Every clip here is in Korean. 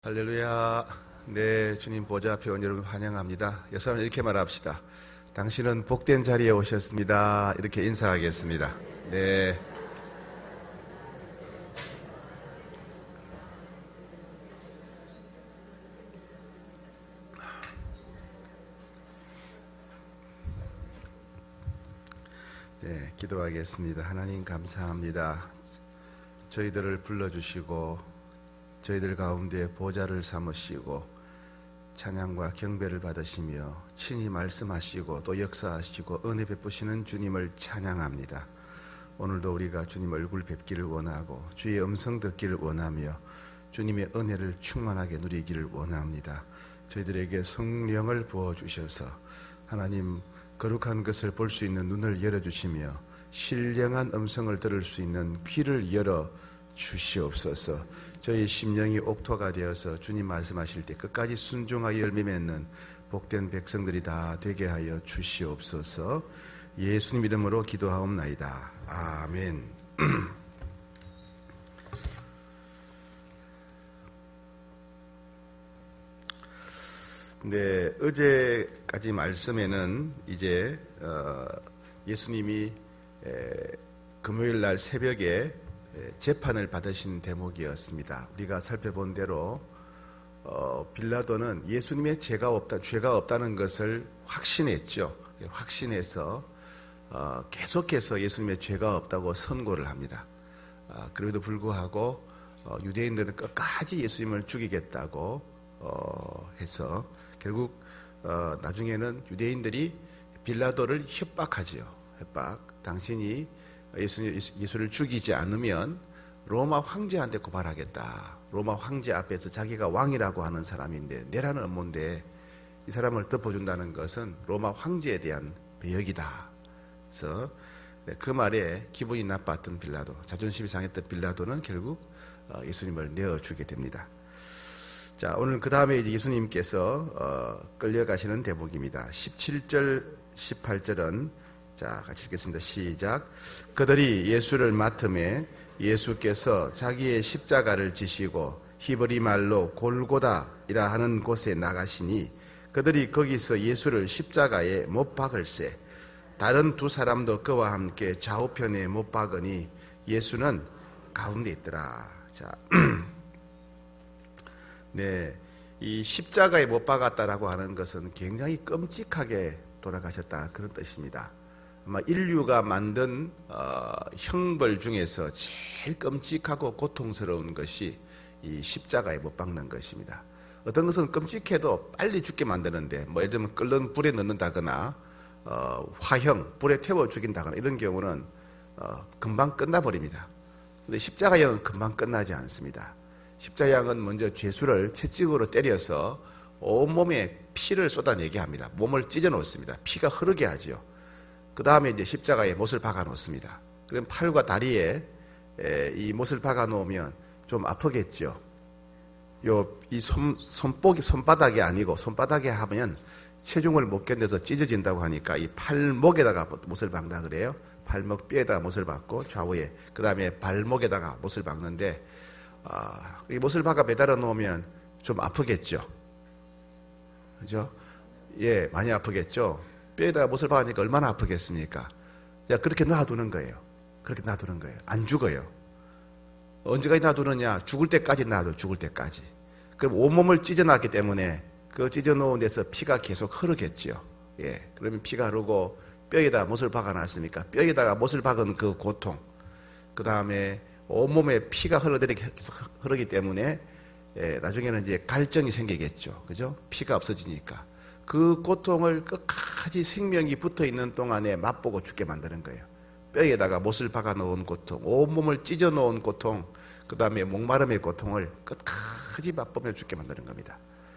할렐루야. 네, 주님 보좌 앞에 온 여러분 환영합니다. 여러분 이렇게 말합시다. 당신은 복된 자리에 오셨습니다. 이렇게 인사하겠습니다. 네. 네, 기도하겠습니다. 하나님 감사합니다. 저희들을 불러주시고 저희들 가운데 보좌를 삼으시고 찬양과 경배를 받으시며 친히 말씀하시고 또 역사하시고 은혜 베푸시는 주님을 찬양합니다. 오늘도 우리가 주님 얼굴 뵙기를 원하고 주의 음성 듣기를 원하며 주님의 은혜를 충만하게 누리기를 원합니다. 저희들에게 성령을 부어주셔서 하나님 거룩한 것을 볼 수 있는 눈을 열어주시며 신령한 음성을 들을 수 있는 귀를 열어 주시옵소서. 저희 심령이 옥토가 되어서 주님 말씀하실 때 끝까지 순종하여 열매 맺는 복된 백성들이 다 되게 하여 주시옵소서. 예수님 이름으로 기도하옵나이다. 아멘. 네, 어제까지 말씀에는 이제 예수님이 금요일 날 새벽에 재판을 받으신 대목이었습니다. 우리가 살펴본 대로 빌라도는 예수님의 죄가 없다는 것을 확신했죠. 확신해서 계속해서 예수님의 죄가 없다고 선고를 합니다. 그럼에도 불구하고 유대인들은 끝까지 예수님을 죽이겠다고 해서 결국 나중에는 유대인들이 빌라도를 협박하지요. 협박. 당신이 예수를 죽이지 않으면 로마 황제한테 고발하겠다. 로마 황제 앞에서 자기가 왕이라고 하는 사람인데 내라는 업무인데 이 사람을 덮어준다는 것은 로마 황제에 대한 배역이다. 그래서 그 말에 기분이 나빴던 빌라도, 자존심이 상했던 빌라도는 결국 예수님을 내어주게 됩니다. 자, 오늘 그 다음에 이제 예수님께서 끌려가시는 대목입니다. 17절, 18절은 자, 같이 읽겠습니다. 시작. 그들이 예수를 맡음에 예수께서 자기의 십자가를 지시고 히브리 말로 골고다이라 하는 곳에 나가시니 그들이 거기서 예수를 십자가에 못 박을세. 다른 두 사람도 그와 함께 좌우편에 못 박으니 예수는 가운데 있더라. 자, 네, 이 십자가에 못 박았다라고 하는 것은 굉장히 끔찍하게 돌아가셨다 그런 뜻입니다. 아마 인류가 만든 형벌 중에서 제일 끔찍하고 고통스러운 것이 이 십자가에 못 박는 것입니다. 어떤 것은 끔찍해도 빨리 죽게 만드는데 뭐 예를 들면 끓는 불에 넣는다거나 화형, 불에 태워 죽인다거나 이런 경우는 금방 끝나버립니다. 근데 십자가형은 금방 끝나지 않습니다. 십자가형은 먼저 죄수를 채찍으로 때려서 온몸에 피를 쏟아내게 합니다. 몸을 찢어 놓습니다. 피가 흐르게 하죠. 그 다음에 이제 십자가에 못을 박아 놓습니다. 그럼 팔과 다리에 이 못을 박아 놓으면 좀 아프겠죠. 이 손바닥이 아니고 손바닥에 하면 체중을 못 견뎌서 찢어진다고 하니까 이 팔목에다가 못을 박는다 그래요. 발목 뼈에다가 못을 박고 좌우에, 그 다음에 발목에다가 못을 박는데 이 못을 박아 매달아 놓으면 좀 아프겠죠. 그죠? 예, 많이 아프겠죠. 뼈에다가 못을 박으니까 얼마나 아프겠습니까? 그렇게 놔두는 거예요. 그렇게 놔두는 거예요. 안 죽어요. 언제까지 놔두느냐? 죽을 때까지 놔둬, 죽을 때까지. 그럼 온몸을 찢어놨기 때문에 그 찢어놓은 데서 피가 계속 흐르겠죠. 예, 그러면 피가 흐르고 뼈에다 못을 박아놨으니까 뼈에다가 못을 박은 그 고통, 그 다음에 온몸에 피가 흐르기 때문에 나중에는 이제 갈증이 생기겠죠. 그죠? 피가 없어지니까. 그 고통을 끝까지 생명이 붙어있는 동안에 맛보고 죽게 만드는 거예요. 뼈에다가 못을 박아 놓은 고통, 온몸을 찢어 놓은 고통, 그 다음에 목마름의 고통을 끝까지 맛보며 죽게 만드는 겁니다.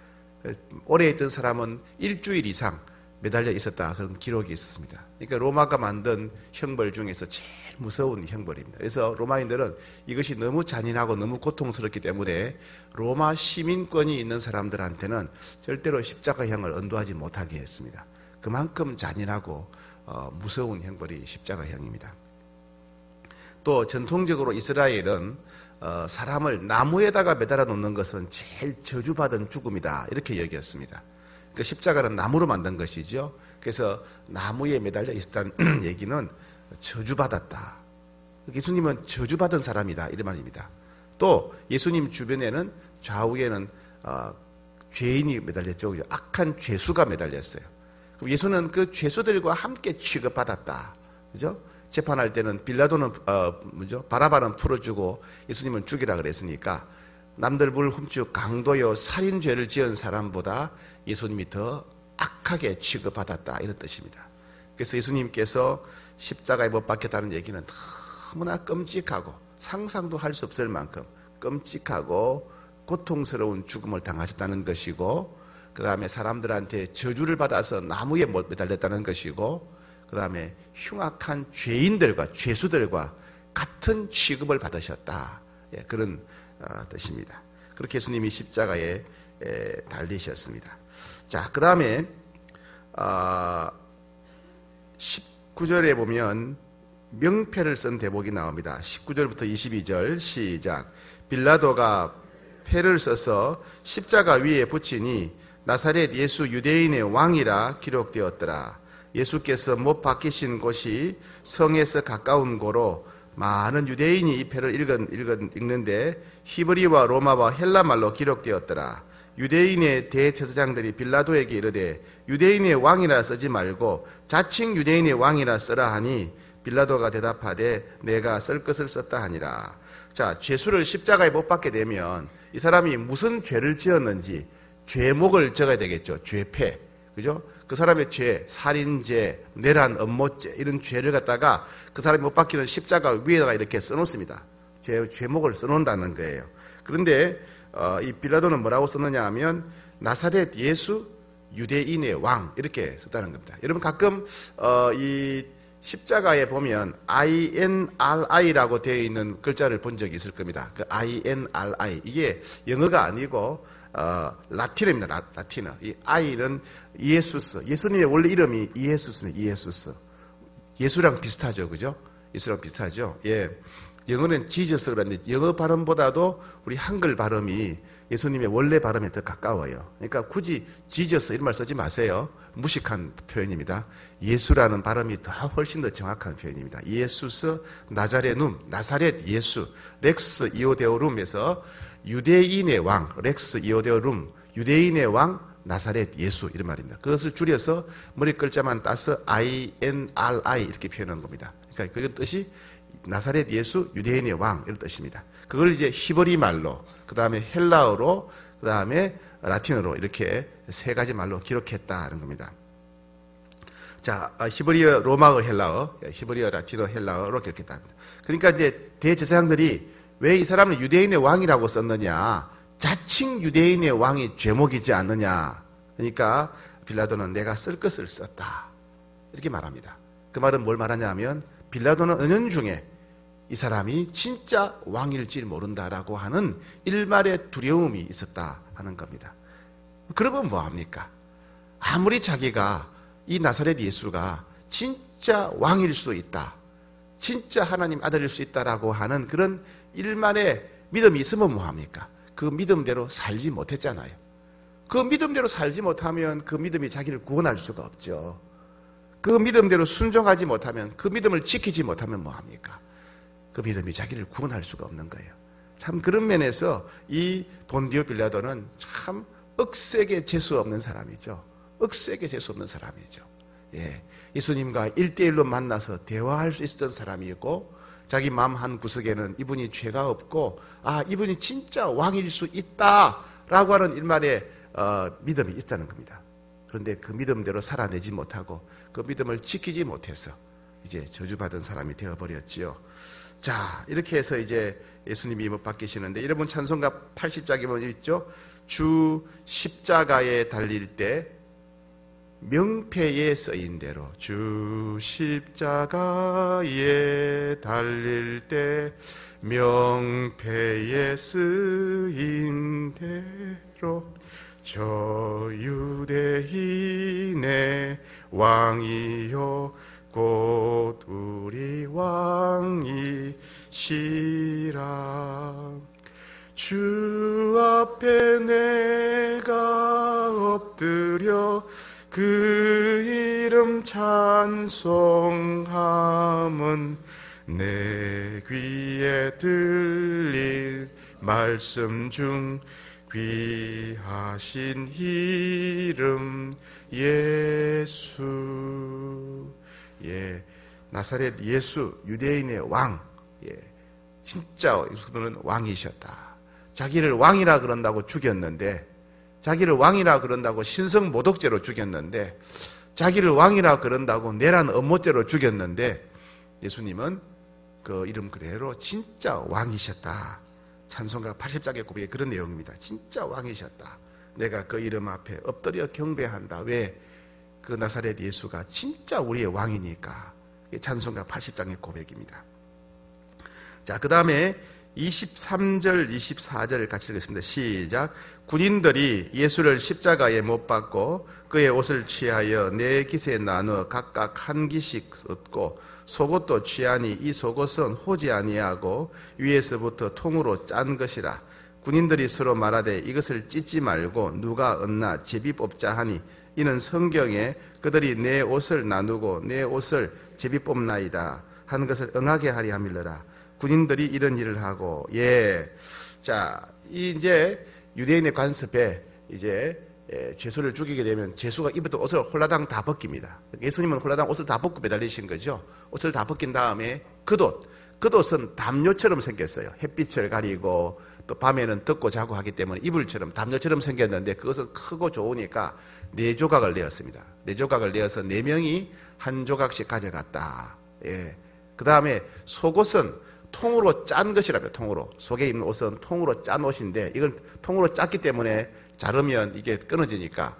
오래 있던 사람은 일주일 이상 매달려 있었다 그런 기록이 있었습니다. 그러니까 로마가 만든 형벌 중에서 제일 무서운 형벌입니다. 그래서 로마인들은 이것이 너무 잔인하고 너무 고통스럽기 때문에 로마 시민권이 있는 사람들한테는 절대로 십자가형을 언도하지 못하게 했습니다. 그만큼 잔인하고 무서운 형벌이 십자가형입니다. 또 전통적으로 이스라엘은 사람을 나무에다가 매달아 놓는 것은 제일 저주받은 죽음이다 이렇게 여겼습니다. 그 십자가는 나무로 만든 것이죠. 그래서 나무에 매달려 있었다는 얘기는 저주받았다. 예수님은 저주받은 사람이다 이런 말입니다. 또 예수님 주변에는 좌우에는 죄인이 매달렸죠. 악한 죄수가 매달렸어요. 그럼 예수는 그 죄수들과 함께 취급받았다. 그죠? 재판할 때는 빌라도는 바라바는 풀어주고 예수님은 죽이라 그랬으니까 남들 물 훔치고 강도요 살인죄를 지은 사람보다 예수님이 더 악하게 취급받았다 이런 뜻입니다. 그래서 예수님께서 십자가에 못 박혔다는 얘기는 너무나 끔찍하고 상상도 할 수 없을 만큼 끔찍하고 고통스러운 죽음을 당하셨다는 것이고, 그 다음에 사람들한테 저주를 받아서 나무에 매달렸다는 것이고, 그 다음에 흉악한 죄인들과 죄수들과 같은 취급을 받으셨다. 그런 뜻입니다. 그렇게 예수님이 십자가에 달리셨습니다. 자, 그 다음에 19절에 보면 명패를 쓴 대목이 나옵니다. 19절부터 22절 시작. 빌라도가 패를 써서 십자가 위에 붙이니 나사렛 예수 유대인의 왕이라 기록되었더라. 예수께서 못 박히신 곳이 성에서 가까운 고로 많은 유대인이 이 패를 읽는데 히브리와 로마와 헬라말로 기록되었더라. 유대인의 대제사장들이 빌라도에게 이르되 유대인의 왕이라 쓰지 말고 자칭 유대인의 왕이라 쓰라 하니 빌라도가 대답하되 내가 쓸 것을 썼다 하니라. 자, 죄수를 십자가에 못 박게 되면 이 사람이 무슨 죄를 지었는지 죄목을 적어야 되겠죠. 죄패. 그죠? 그 사람의 죄, 살인죄, 내란, 업모죄 이런 죄를 갖다가 그 사람이 못 박히는 십자가 위에다가 이렇게 써놓습니다. 죄목을 써놓는다는 거예요. 그런데 이 빌라도는 뭐라고 썼느냐 하면 나사렛 예수 유대인의 왕 이렇게 썼다는 겁니다. 여러분 가끔 이 십자가에 보면 INRI라고 되어 있는 글자를 본 적이 있을 겁니다. 그 INRI 이게 영어가 아니고 라틴어입니다. 라틴어. 이 I는 이에수스. 예수님의 원래 이름이 이에수스입니다. 이에수스. 예수랑 비슷하죠, 그죠? 예수랑 비슷하죠. 예. 영어는 지저스 그런데 영어 발음보다도 우리 한글 발음이 예수님의 원래 발음에 더 가까워요. 그러니까 굳이 지저스 이런 말 쓰지 마세요. 무식한 표현입니다. 예수라는 발음이 훨씬 더 정확한 표현입니다. 예수스 나자레눔, 나사렛 예수, 렉스 이오데오룸에서 유대인의 왕, 렉스 이오데오룸, 유대인의 왕, 나사렛 예수 이런 말입니다. 그것을 줄여서 머리 글자만 따서 INRI 이렇게 표현한 겁니다. 그러니까 그 뜻이 나사렛 예수 유대인의 왕 이런 뜻입니다. 그걸 이제 히브리 말로, 그 다음에 헬라어로, 그 다음에 라틴어로 이렇게 세 가지 말로 기록했다는 겁니다. 자, 히브리어, 로마어, 헬라어, 히브리어, 라틴어, 헬라어로 기록했답니다. 그러니까 이제 대제사장들이 왜 이 사람을 유대인의 왕이라고 썼느냐? 자칭 유대인의 왕이 죄목이지 않느냐? 그러니까 빌라도는 내가 쓸 것을 썼다. 이렇게 말합니다. 그 말은 뭘 말하냐 하면 빌라도는 은연중에 이 사람이 진짜 왕일지 모른다라고 하는 일말의 두려움이 있었다 하는 겁니다. 그러면 뭐합니까? 아무리 자기가 이 나사렛 예수가 진짜 왕일 수 있다, 진짜 하나님 아들일 수 있다라고 하는 그런 일만의 믿음이 있으면 뭐합니까? 그 믿음대로 살지 못했잖아요. 그 믿음대로 살지 못하면 그 믿음이 자기를 구원할 수가 없죠. 그 믿음대로 순종하지 못하면, 그 믿음을 지키지 못하면 뭐합니까? 그 믿음이 자기를 구원할 수가 없는 거예요. 참 그런 면에서 이 본디오 빌라도는 참 억세게 재수 없는 사람이죠. 억세게 재수 없는 사람이죠. 예. 예수님과 1대1로 만나서 대화할 수 있었던 사람이고, 자기 마음 한 구석에는 이분이 죄가 없고, 이분이 진짜 왕일 수 있다라고 하는 일말의 믿음이 있다는 겁니다. 그런데 그 믿음대로 살아내지 못하고 그 믿음을 지키지 못해서 이제 저주받은 사람이 되어버렸지요. 자, 이렇게 해서 이제 예수님이 못 박히시는데, 여러분 찬송가 80장에 보면 있죠. 주 십자가에 달릴 때 명패에 쓰인 대로, 주 십자가에 달릴 때 명패에 쓰인 대로 저 유대인의 왕이요 곧 우리 왕이시라. 주 앞에 내가 엎드려 그 이름 찬송함은 내 귀에 들린 말씀 중 귀하신 이름 예수. 예, 나사렛 예수, 유대인의 왕. 예, 진짜 예수님은 왕이셨다. 자기를 왕이라 그런다고 죽였는데, 자기를 왕이라 그런다고 신성 모독죄로 죽였는데, 자기를 왕이라 그런다고 내란 음모죄로 죽였는데, 예수님은 그 이름 그대로 진짜 왕이셨다. 찬송가 80장의 고백에 그런 내용입니다. 진짜 왕이셨다. 내가 그 이름 앞에 엎드려 경배한다. 왜? 그 나사렛 예수가 진짜 우리의 왕이니까. 찬송가 80장의 고백입니다. 자, 그 다음에 23절, 24절을 같이 읽겠습니다. 시작. 군인들이 예수를 십자가에 못 박고 그의 옷을 취하여 네 깃에 나누어 각각 한 깃씩 얻고 속옷도 취하니 이 속옷은 호지 아니하고 위에서부터 통으로 짠 것이라. 군인들이 서로 말하되 이것을 찢지 말고 누가 얻나 제비 뽑자 하니 이는 성경에 그들이 내 옷을 나누고 내 옷을 제비 뽑나이다 하는 것을 응하게 하리 함일러라. 군인들이 이런 일을 하고, 예. 자, 이제 유대인의 관습에 이제 죄수를 죽이게 되면 죄수가 입었던 옷을 홀라당 다 벗깁니다. 예수님은 홀라당 옷을 다 벗고 매달리신 거죠. 옷을 다 벗긴 다음에 겉옷은 담요처럼 생겼어요. 햇빛을 가리고 또 밤에는 덮고 자고 하기 때문에 이불처럼 담요처럼 생겼는데 그것은 크고 좋으니까 4조각을 내었습니다. 4조각을 내어서 4명이 한 조각씩 가져갔다. 예. 그 다음에 속옷은 통으로 짠 것이라며. 통으로. 속에 입는 옷은 통으로 짠 옷인데 이건 통으로 짰기 때문에 자르면 이게 끊어지니까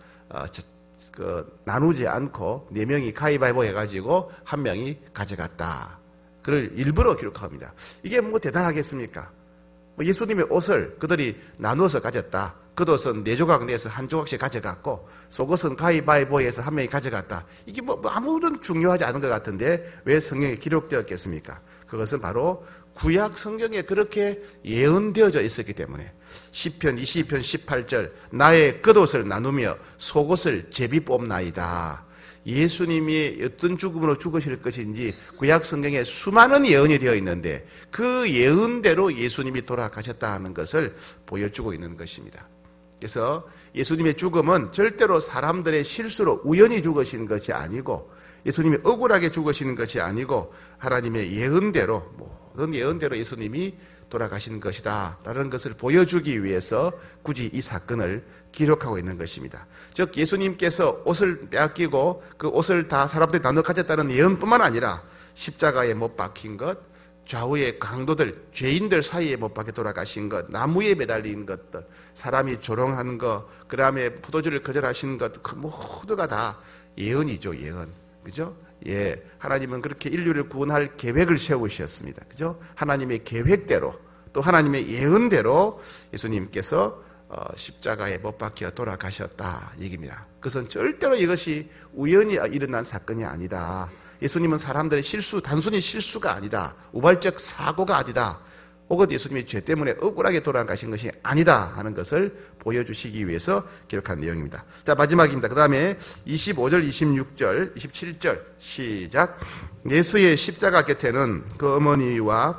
나누지 않고 4명이 가위바위보 해가지고 1명이 가져갔다. 그걸 일부러 기록합니다. 이게 뭐 대단하겠습니까? 예수님의 옷을 그들이 나누어서 가졌다. 겉옷은 4조각 내서 한 조각씩 가져갔고 속옷은 가위바위보해서 1명이 가져갔다. 이게 뭐 아무런 중요하지 않은 것 같은데 왜 성경에 기록되었겠습니까? 그것은 바로 구약 성경에 그렇게 예언되어져 있었기 때문에 시편 22편 18절 나의 겉옷을 나누며 속옷을 제비 뽑나이다. 예수님이 어떤 죽음으로 죽으실 것인지 구약 성경에 수많은 예언이 되어 있는데 그 예언대로 예수님이 돌아가셨다 하는 것을 보여주고 있는 것입니다. 그래서 예수님의 죽음은 절대로 사람들의 실수로 우연히 죽으신 것이 아니고 예수님이 억울하게 죽으시는 것이 아니고 하나님의 예언대로 모든 예언대로 예수님이 돌아가신 것이다 라는 것을 보여주기 위해서 굳이 이 사건을 기록하고 있는 것입니다. 즉 예수님께서 옷을 빼앗기고 그 옷을 다 사람들이 나눠 가졌다는 예언뿐만 아니라 십자가에 못 박힌 것, 좌우의 강도들, 죄인들 사이에 못 박혀 돌아가신 것, 나무에 매달린 것들, 사람이 조롱한 것, 그 다음에 포도주를 거절하신 것, 그 모두가 다 예언이죠. 예언. 그죠? 예. 하나님은 그렇게 인류를 구원할 계획을 세우셨습니다. 그죠? 하나님의 계획대로 또 하나님의 예언대로 예수님께서 십자가에 못 박혀 돌아가셨다 얘기입니다. 그것은 절대로 이것이 우연히 일어난 사건이 아니다. 예수님은 사람들의 실수, 단순히 실수가 아니다. 우발적 사고가 아니다. 혹은 예수님의 죄 때문에 억울하게 돌아가신 것이 아니다 하는 것을 보여주시기 위해서 기록한 내용입니다. 자, 마지막입니다. 그 다음에 25절, 26절, 27절 시작. 예수의 십자가 곁에는 그 어머니와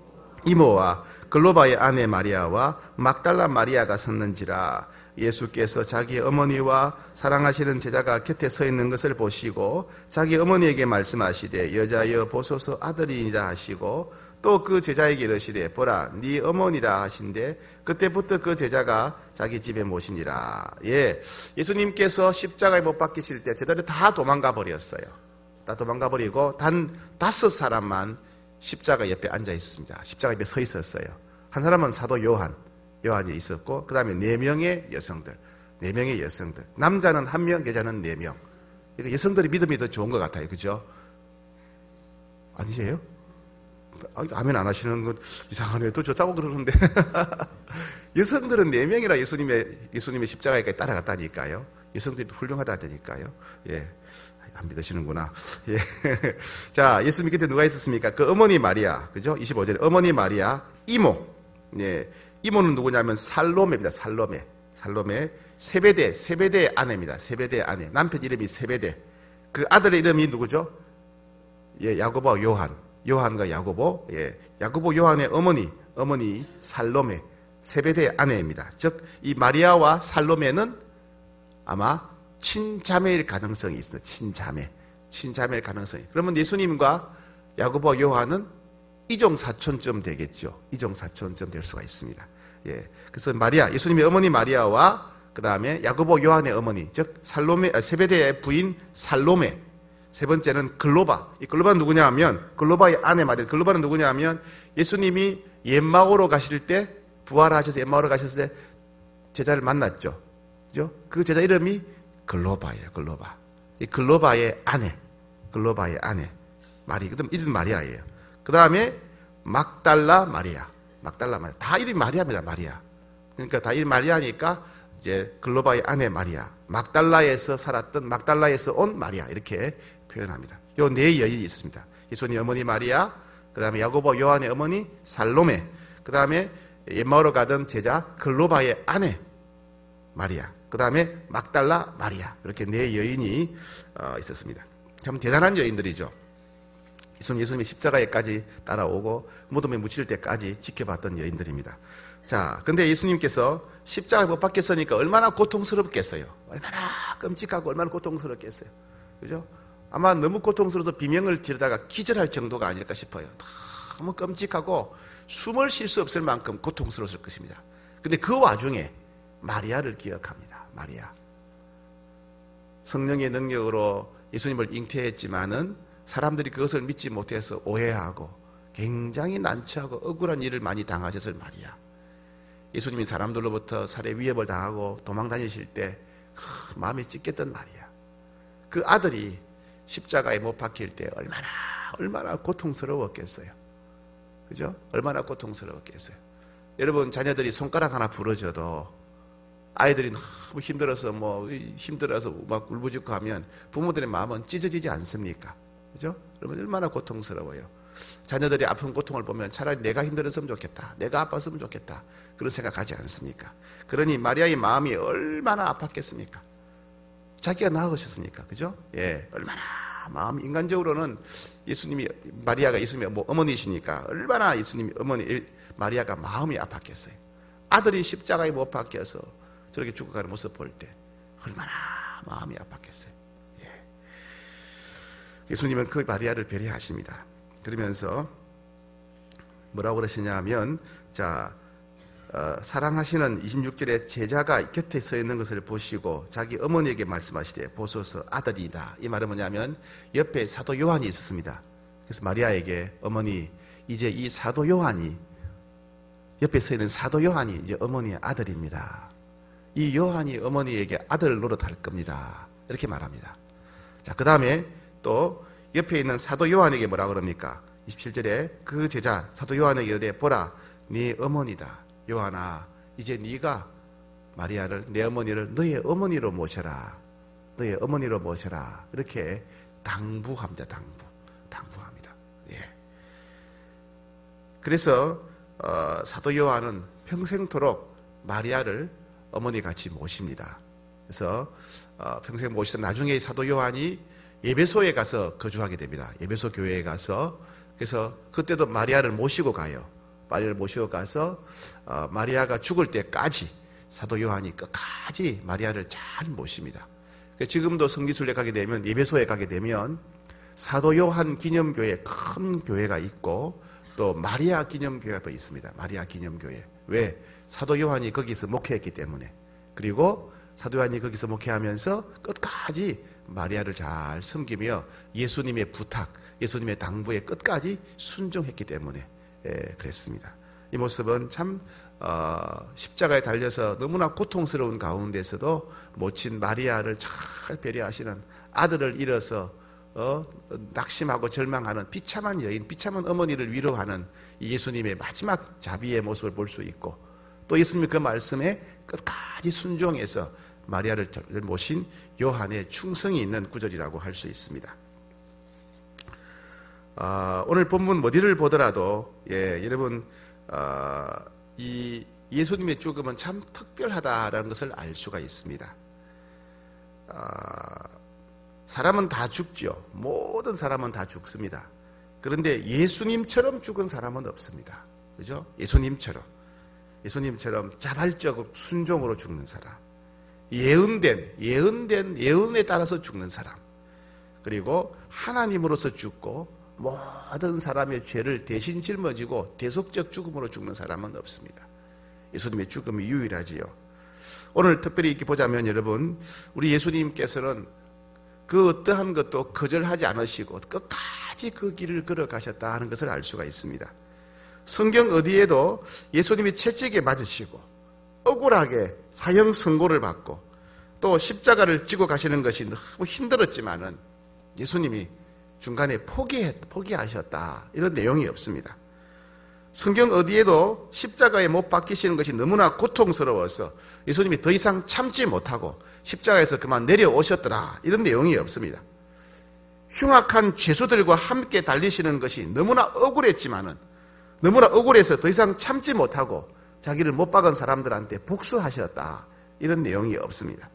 이모와 글로바의 아내 마리아와 막달라 마리아가 섰는지라. 예수께서 자기 어머니와 사랑하시는 제자가 곁에 서 있는 것을 보시고 자기 어머니에게 말씀하시되 여자여 보소서 아들이니라 하시고 또 그 제자에게 이르시되 보라 네 어머니라 하신데 그때부터 그 제자가 자기 집에 모시니라. 예, 예수님께서 십자가에 못 박히실 때 제자들이 다 도망가 버렸어요. 다 도망가 버리고 단 5사람만 십자가 옆에 앉아 있었습니다. 십자가 옆에 서 있었어요. 한 사람은 사도 요한이 있었고 그 다음에 4명의 여성들. 남자는 1명, 여자는 4명. 여성들이 믿음이 더 좋은 것 같아요. 그죠? 아니에요? 아멘 안 하시는 건 이상하네요. 또 좋다고 그러는데. 여성들은 4명이라 예수님의 십자가에까지 따라갔다니까요. 여성들이 훌륭하다니까요. 예. 안 믿으시는구나. 예. 자, 예수님 곁에 누가 있었습니까? 그 어머니 마리아, 그죠? 25절에 어머니 마리아, 이모. 예. 이모는 누구냐면 살로메입니다. 살로메. 세베대 아내입니다. 세베대 아내. 남편 이름이 세베대. 그 아들의 이름이 누구죠? 예, 야고보, 요한과 야고보. 예. 야고보 요한의 어머니 살로메. 세베대 아내입니다. 즉, 이 마리아와 살로메는 아마 친자매일 가능성이 있습니다. 친자매일 가능성이. 그러면 예수님과 야고보 요한은 이종사촌쯤 되겠죠. 이종사촌쯤 될 수가 있습니다. 예. 그래서 마리아, 예수님의 어머니 마리아와 그 다음에 야고보 요한의 어머니, 즉 세베대의 부인 살로메. 세 번째는 글로바. 이 글로바는 누구냐 하면 글로바의 아내 마리아. 글로바는 누구냐 하면 예수님이 엠마오로 가실 때 부활하셔서 엠마오로 가셨을 때 제자를 만났죠. 그죠? 그 제자 이름이 글로바예요. 글로바. 이 글로바의 아내. 그다음 이름 마리아예요. 그 다음에 막달라 마리아. 다 이름이 마리아입니다. 마리아. 그러니까 다 이름이 마리아니까 이제 글로바의 아내 마리아. 막달라에서 온 마리아. 이렇게 표현합니다. 요 네 여인이 있습니다. 예수님 어머니 마리아, 그 다음에 야고보 요한의 어머니 살로메, 그 다음에 엠마오로 가던 제자 글로바의 아내 마리아, 그 다음에 막달라 마리아. 이렇게 네 여인이 있었습니다. 참 대단한 여인들이죠. 예수님이 십자가에까지 따라오고 무덤에 묻힐 때까지 지켜봤던 여인들입니다. 자, 근데 예수님께서 십자가에 못 박혔으니까 얼마나 고통스럽겠어요. 얼마나 끔찍하고 얼마나 고통스럽겠어요. 그죠? 아마 너무 고통스러워서 비명을 지르다가 기절할 정도가 아닐까 싶어요. 너무 끔찍하고 숨을 쉴 수 없을 만큼 고통스러웠을 것입니다. 근데 그 와중에 마리아를 기억합니다. 마리아. 성령의 능력으로 예수님을 잉태했지만은 사람들이 그것을 믿지 못해서 오해하고 굉장히 난처하고 억울한 일을 많이 당하셨을 마리아. 예수님이 사람들로부터 살해 위협을 당하고 도망 다니실 때 마음이 찢겼던 마리아. 그 아들이 십자가에 못 박힐 때 얼마나 고통스러웠겠어요. 그죠? 얼마나 고통스러웠겠어요. 여러분, 자녀들이 손가락 하나 부러져도 아이들이 너무 힘들어서 막 울부짖고 하면 부모들의 마음은 찢어지지 않습니까? 그죠? 여러분, 얼마나 고통스러워요. 자녀들이 아픈 고통을 보면 차라리 내가 힘들었으면 좋겠다. 내가 아팠으면 좋겠다. 그런 생각하지 않습니까? 그러니 마리아의 마음이 얼마나 아팠겠습니까? 자기가 낳으셨으니까. 그죠? 예. 얼마나 인간적으로는 마리아가 예수님의 어머니시니까 얼마나 마리아가 마음이 아팠겠어요. 아들이 십자가에 못 박혀서 저렇게 죽어가는 모습 볼 때 얼마나 마음이 아팠겠어요. 예. 예수님은 그 마리아를 배려하십니다. 그러면서 뭐라고 그러시냐 하면, 사랑하시는 26절에 제자가 곁에 서 있는 것을 보시고 자기 어머니에게 말씀하시되 보소서 아들이다. 이 말은 뭐냐면 옆에 사도 요한이 있었습니다. 그래서 마리아에게 어머니, 이제 이 사도 요한이, 옆에 서 있는 사도 요한이 이제 어머니의 아들입니다. 이 요한이 어머니에게 아들 노릇할 겁니다. 이렇게 말합니다. 자, 그 다음에 또 옆에 있는 사도 요한에게 뭐라 그럽니까? 27절에 그 제자 사도 요한에게 이르되 보라, 네 어머니다. 요한아, 이제 네가 마리아를, 내 어머니를 너의 어머니로 모셔라. 너의 어머니로 모셔라. 이렇게 당부합니다. 당부합니다. 예. 그래서 사도 요한은 평생토록 마리아를 어머니같이 모십니다. 그래서 평생 모시던 나중에 사도 요한이 예배소에 가서 거주하게 됩니다. 예배소 교회에 가서, 그래서 그때도 마리아를 모시고 가요. 마리아를 모시고 가서 마리아가 죽을 때까지 사도 요한이 끝까지 마리아를 잘 모십니다. 지금도 성지순례 가게 되면, 예배소에 가게 되면 사도 요한 기념교회, 큰 교회가 있고 또 마리아 기념교회가 또 있습니다. 마리아 기념교회. 왜? 사도 요한이 거기서 목회했기 때문에. 그리고 사도 요한이 거기서 목회하면서 끝까지 마리아를 잘 섬기며 예수님의 부탁, 예수님의 당부에 끝까지 순종했기 때문에 그랬습니다. 이 모습은 참 십자가에 달려서 너무나 고통스러운 가운데서도 모친 마리아를 잘 배려하시는, 아들을 잃어서 낙심하고 절망하는 비참한 여인, 비참한 어머니를 위로하는 이 예수님의 마지막 자비의 모습을 볼 수 있고, 또 예수님이 그 말씀에 끝까지 순종해서 마리아를 모신 요한의 충성이 있는 구절이라고 할 수 있습니다. 오늘 본문 어디를 보더라도 여러분 이 예수님의 죽음은 참 특별하다라는 것을 알 수가 있습니다. 사람은 다 죽죠. 모든 사람은 다 죽습니다. 그런데 예수님처럼 죽은 사람은 없습니다. 그죠? 예수님처럼 자발적으로 순종으로 죽는 사람, 예언에 따라서 죽는 사람, 그리고 하나님으로서 죽고 모든 사람의 죄를 대신 짊어지고 대속적 죽음으로 죽는 사람은 없습니다. 예수님의 죽음이 유일하지요. 오늘 특별히 이렇게 보자면 여러분, 우리 예수님께서는 그 어떠한 것도 거절하지 않으시고 끝까지 그 길을 걸어가셨다 하는 것을 알 수가 있습니다. 성경 어디에도 예수님이 채찍에 맞으시고 억울하게 사형 선고를 받고 또 십자가를 지고 가시는 것이 너무 힘들었지만은 예수님이 중간에 포기하셨다 이런 내용이 없습니다. 성경 어디에도 십자가에 못 박히시는 것이 너무나 고통스러워서 예수님이 더 이상 참지 못하고 십자가에서 그만 내려오셨더라 이런 내용이 없습니다. 흉악한 죄수들과 함께 달리시는 것이 너무나 억울했지만은 너무나 억울해서 더 이상 참지 못하고 자기를 못 박은 사람들한테 복수하셨다 이런 내용이 없습니다.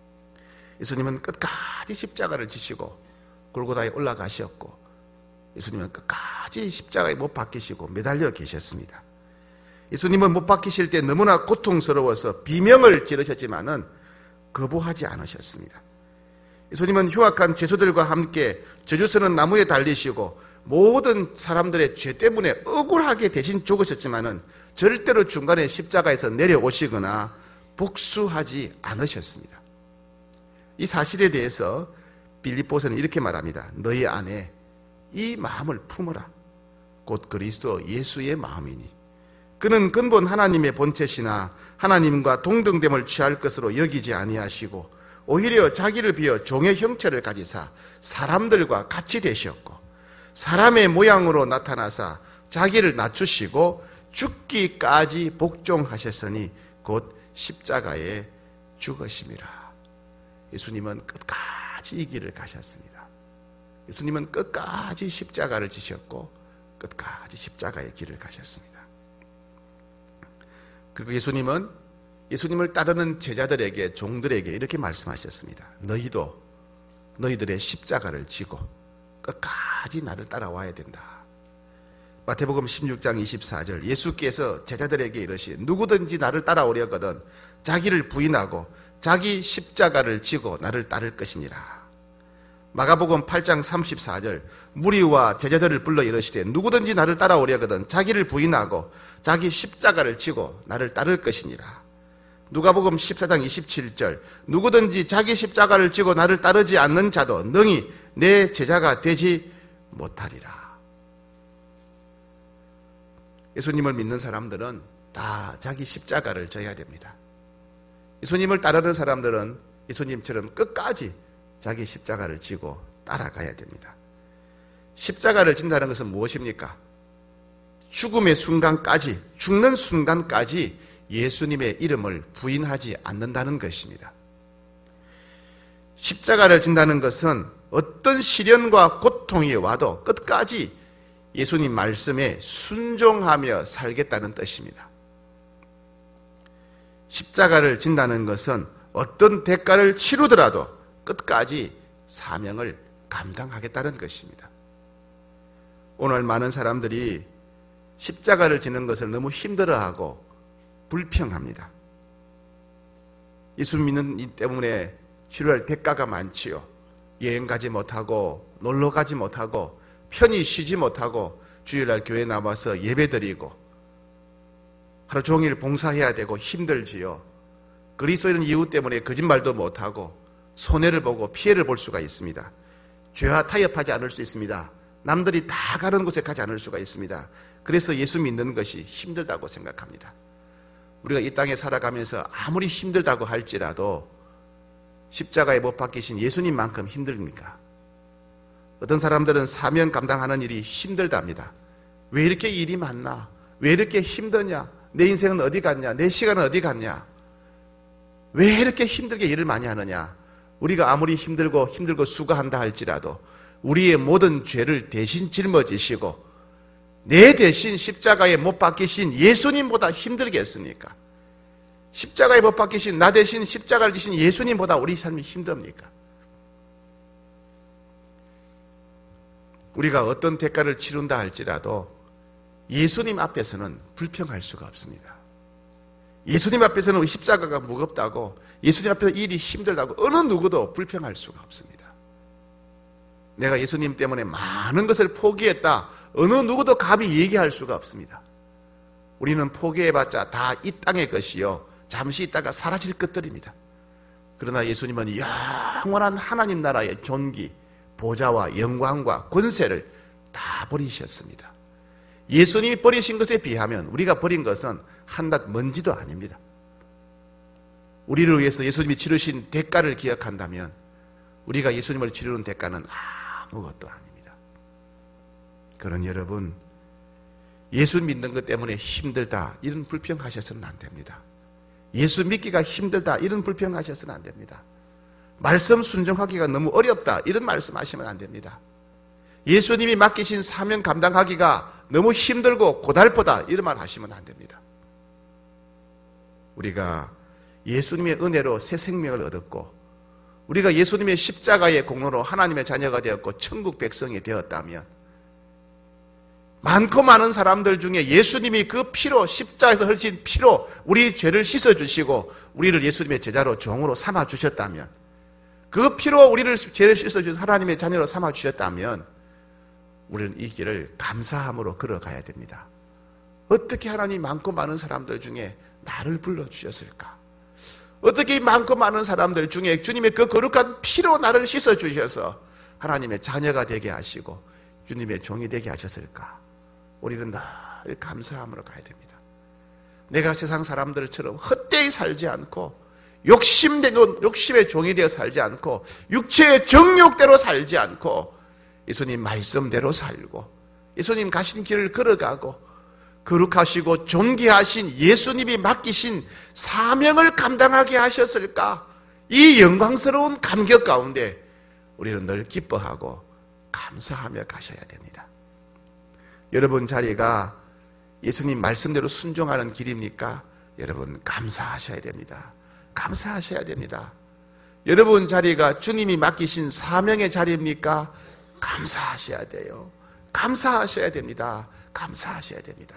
예수님은 끝까지 십자가를 지시고 골고다에 올라가셨고 예수님은 끝까지 십자가에 못 박히시고 매달려 계셨습니다. 예수님은 못 박히실 때 너무나 고통스러워서 비명을 지르셨지만은 거부하지 않으셨습니다. 예수님은 흉악한 죄수들과 함께 저주서는 나무에 달리시고 모든 사람들의 죄 때문에 억울하게 대신 죽으셨지만은 절대로 중간에 십자가에서 내려오시거나 복수하지 않으셨습니다. 이 사실에 대해서 빌립보서는 이렇게 말합니다. 너희 안에 이 마음을 품어라. 곧 그리스도 예수의 마음이니 그는 근본 하나님의 본체시나 하나님과 동등됨을 취할 것으로 여기지 아니하시고 오히려 자기를 비어 종의 형체를 가지사 사람들과 같이 되셨고 사람의 모양으로 나타나사 자기를 낮추시고 죽기까지 복종하셨으니 곧 십자가에 죽으심이라. 예수님은 끝까지 이 길을 가셨습니다. 예수님은 끝까지 십자가를 지셨고 끝까지 십자가의 길을 가셨습니다. 그리고 예수님을 따르는 제자들에게 종들에게 이렇게 말씀하셨습니다. 너희도 너희들의 십자가를 지고 끝까지 나를 따라와야 된다. 마태복음 16장 24절 예수께서 제자들에게 이르시 누구든지 나를 따라오려거든 자기를 부인하고 자기 십자가를 지고 나를 따를 것이니라. 마가복음 8장 34절 무리와 제자들을 불러 이르시되 누구든지 나를 따라오려거든 자기를 부인하고 자기 십자가를 지고 나를 따를 것이니라. 누가복음 14장 27절 누구든지 자기 십자가를 지고 나를 따르지 않는 자도 능히 내 제자가 되지 못하리라. 예수님을 믿는 사람들은 다 자기 십자가를 져야 됩니다. 예수님을 따르는 사람들은 예수님처럼 끝까지 자기 십자가를 지고 따라가야 됩니다. 십자가를 진다는 것은 무엇입니까? 죽음의 순간까지, 죽는 순간까지 예수님의 이름을 부인하지 않는다는 것입니다. 십자가를 진다는 것은 어떤 시련과 고통이 와도 끝까지 예수님 말씀에 순종하며 살겠다는 뜻입니다. 십자가를 진다는 것은 어떤 대가를 치르더라도 끝까지 사명을 감당하겠다는 것입니다. 오늘 많은 사람들이 십자가를 지는 것을 너무 힘들어하고 불평합니다. 예수 믿는 이 때문에 치료할 대가가 많지요. 여행 가지 못하고 놀러 가지 못하고 편히 쉬지 못하고 주일날 교회 나와서 예배드리고 하루 종일 봉사해야 되고 힘들지요. 그리스도인 이유 때문에 거짓말도 못하고 손해를 보고 피해를 볼 수가 있습니다. 죄와 타협하지 않을 수 있습니다. 남들이 다 가는 곳에 가지 않을 수가 있습니다. 그래서 예수 믿는 것이 힘들다고 생각합니다. 우리가 이 땅에 살아가면서 아무리 힘들다고 할지라도 십자가에 못 박히신 예수님만큼 힘듭니까? 어떤 사람들은 사명 감당하는 일이 힘들답니다. 왜 이렇게 일이 많나? 왜 이렇게 힘드냐? 내 인생은 어디 갔냐? 내 시간은 어디 갔냐? 왜 이렇게 힘들게 일을 많이 하느냐? 우리가 아무리 힘들고 수고한다 할지라도 우리의 모든 죄를 대신 짊어지시고 내 대신 십자가에 못 박히신 예수님보다 힘들겠습니까? 십자가에 못 박히신 나 대신 십자가를 지신 예수님보다 우리 삶이 힘듭니까? 우리가 어떤 대가를 치른다 할지라도 예수님 앞에서는 불평할 수가 없습니다. 예수님 앞에서는 십자가가 무겁다고, 예수님 앞에서 일이 힘들다고 어느 누구도 불평할 수가 없습니다. 내가 예수님 때문에 많은 것을 포기했다, 어느 누구도 감히 얘기할 수가 없습니다. 우리는 포기해봤자 다 이 땅의 것이요 잠시 있다가 사라질 것들입니다. 그러나 예수님은 영원한 하나님 나라의 존귀, 보좌와 영광과 권세를 다 버리셨습니다. 예수님이 버리신 것에 비하면 우리가 버린 것은 한낱 먼지도 아닙니다. 우리를 위해서 예수님이 치르신 대가를 기억한다면 우리가 예수님을 치르는 대가는 아무것도 아닙니다. 그런 여러분, 예수 믿는 것 때문에 힘들다 이런 불평하셔서는 안 됩니다. 예수 믿기가 힘들다 이런 불평하셔서는 안 됩니다. 말씀 순종하기가 너무 어렵다 이런 말씀하시면 안 됩니다. 예수님이 맡기신 사명 감당하기가 너무 힘들고 고달프다 이런 말 하시면 안 됩니다. 우리가 예수님의 은혜로 새 생명을 얻었고 우리가 예수님의 십자가의 공로로 하나님의 자녀가 되었고 천국 백성이 되었다면 많고 많은 사람들 중에 예수님이 그 피로, 십자가에서 흘리신 피로 우리 죄를 씻어주시고 우리를 예수님의 제자로 종으로 삼아주셨다면, 그 피로 우리를 죄를 씻어주신 하나님의 자녀로 삼아주셨다면 우리는 이 길을 감사함으로 걸어가야 됩니다. 어떻게 하나님 많고 많은 사람들 중에 나를 불러주셨을까? 어떻게 많고 많은 사람들 중에 주님의 그 거룩한 피로 나를 씻어주셔서 하나님의 자녀가 되게 하시고 주님의 종이 되게 하셨을까? 우리는 늘 감사함으로 가야 됩니다. 내가 세상 사람들처럼 헛되이 살지 않고 욕심의 종이 되어 살지 않고 육체의 정욕대로 살지 않고 예수님 말씀대로 살고 예수님 가신 길을 걸어가고 거룩하시고 존귀하신 예수님이 맡기신 사명을 감당하게 하셨을까? 이 영광스러운 감격 가운데 우리는 늘 기뻐하고 감사하며 가셔야 됩니다. 여러분 자리가 예수님 말씀대로 순종하는 길입니까? 여러분 감사하셔야 됩니다. 감사하셔야 됩니다. 여러분 자리가 주님이 맡기신 사명의 자리입니까? 감사하셔야 돼요. 감사하셔야 됩니다. 감사하셔야 됩니다.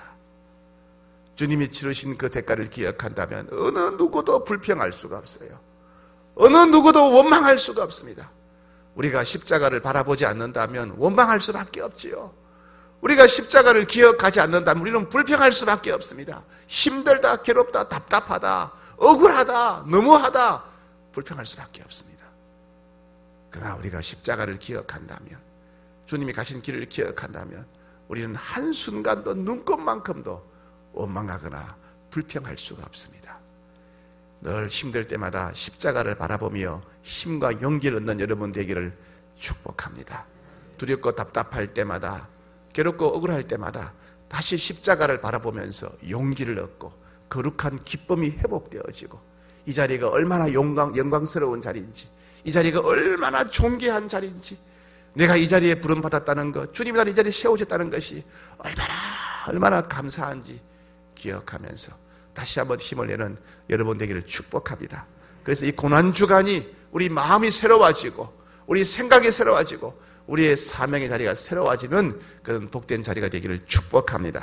주님이 치르신 그 대가를 기억한다면 어느 누구도 불평할 수가 없어요. 어느 누구도 원망할 수가 없습니다. 우리가 십자가를 바라보지 않는다면 원망할 수밖에 없지요. 우리가 십자가를 기억하지 않는다면 우리는 불평할 수밖에 없습니다. 힘들다, 괴롭다, 답답하다, 억울하다, 너무하다 불평할 수밖에 없습니다. 그러나 우리가 십자가를 기억한다면, 주님이 가신 길을 기억한다면 우리는 한순간도 눈꼽만큼도 원망하거나 불평할 수가 없습니다. 늘 힘들 때마다 십자가를 바라보며 힘과 용기를 얻는 여러분 되기를 축복합니다. 두렵고 답답할 때마다, 괴롭고 억울할 때마다 다시 십자가를 바라보면서 용기를 얻고 거룩한 기쁨이 회복되어지고 이 자리가 얼마나 영광스러운 자리인지, 이 자리가 얼마나 존귀한 자리인지, 내가 이 자리에 부름받았다는 것, 주님이 나를 이 자리에 세우셨다는 것이 얼마나 감사한지 기억하면서 다시 한번 힘을 내는 여러분 되기를 축복합니다. 그래서 이 고난주간이 우리 마음이 새로워지고 우리 생각이 새로워지고 우리의 사명의 자리가 새로워지는 그런 복된 자리가 되기를 축복합니다.